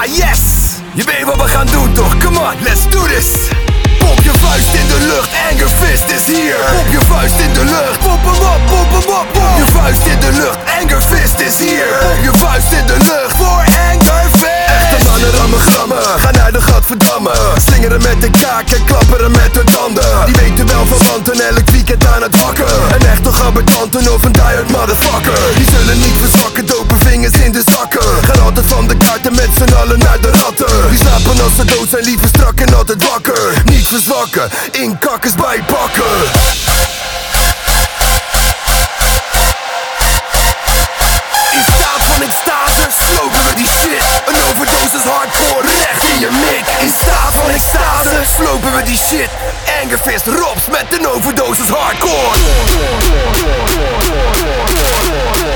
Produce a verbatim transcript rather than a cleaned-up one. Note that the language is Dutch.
yes! Je weet wat we gaan doen toch? Come on, let's do this! Pomp je vuist in de lucht, Anger Fist is hier. Pomp je vuist in de lucht, pomp hem op, pomp hem op. Pomp je vuist in de lucht, Anger Fist is hier. Pomp je vuist in de lucht voor Anger Fist. Echte mannen rammen grammen, ga naar de Gadverdamme. Slingeren met de kaak en klapperen met de tanden. Die weten wel van wanten, elk weekend aan het wakken. Een echte gabbertanten of een diehard motherfucker. Die zullen niet verzwakken, dopen vingers in de zakken. Gaan altijd van de kaarten met z'n allen naar de ratten. Die slapen als ze dood zijn, liever strak en altijd wakker. Niet verzwakken, in kakkers bijpakken. In staat van extase slopen we die shit. Een overdosis hardcore recht in je mik. In staat van extase slopen we die shit. Anger Fist Robs met een overdosis hardcore.